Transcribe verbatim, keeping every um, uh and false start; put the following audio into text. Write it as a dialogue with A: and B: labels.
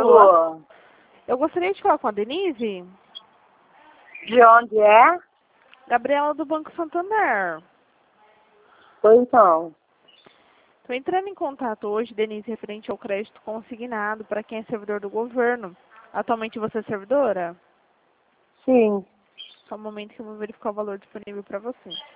A: Alô?
B: Eu gostaria de falar com a Denise.
A: De onde é?
B: Gabriela do Banco Santander.
A: Pois então.
B: Estou entrando em contato hoje, Denise, referente ao crédito consignado para quem é servidor do governo. Atualmente você é servidora?
A: Sim.
B: Só um momento que eu vou verificar o valor disponível para você.